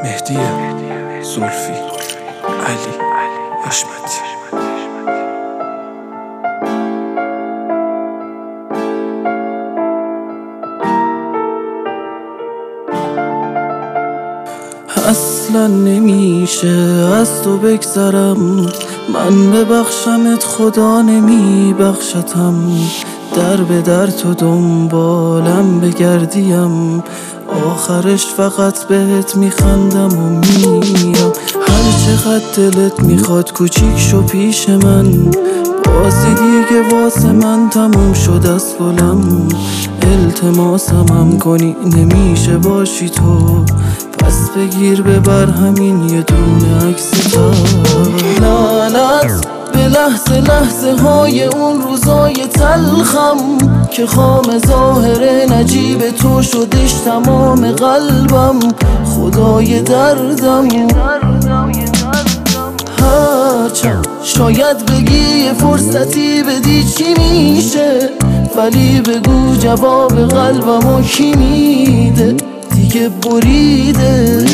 مهدی زلفی علی حشمتی. اصلا نمیشه از تو بگذرم، من ببخشمت خدا نمیبخشتم. در به در تو دنبالم بگردیم، آخرش فقط بهت میخندم و میرم. هر چقدر دلت میخواد کوچیک شو پیش من، بازی دیگه واسه من تموم شد از گلم. التماسم هم کنی نمیشه باشی تو، پس بگیر ببر همین یه دونه عکس تا. لعنت به لحظه لحظه های اون روزای تلخم که خام ظاهر نجیب تو شدش تمام قلبم. خدای دردم هرچند شاید بگی یه فرصتی بدی چی میشه، ولی بگو جواب قلبمو کی میده؟ دیگه بریده.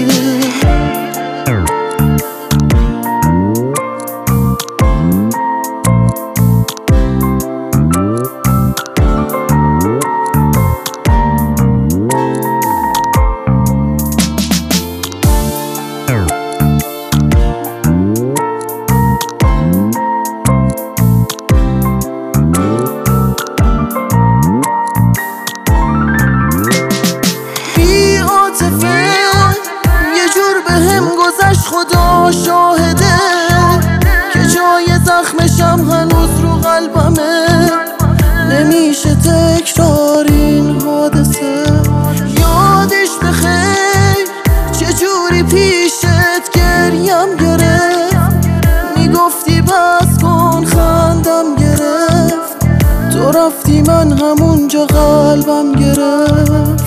خدا شاهده که جای زخمشم هنوز رو قلبمه. نمیشه تکرار این حادثه. یادش بخیر چجوری پیشت گریم گرفت، میگفتی بس کن خندم گرفت، تو رفتی من همونجا قلبم گرفت.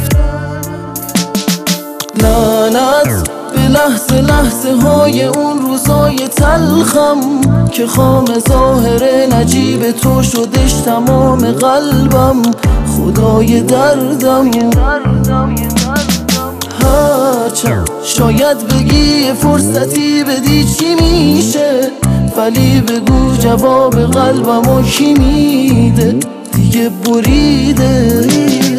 لعنت به لحظه لحظه های اون روزای تلخم که خام ظاهر نجیب تو شدش تمام قلبم. خدای دردم هرچند شاید بگی یه فرصتی بدی چی میشه، ولی بگو جواب قلبمو کی میده؟ دیگه بریده.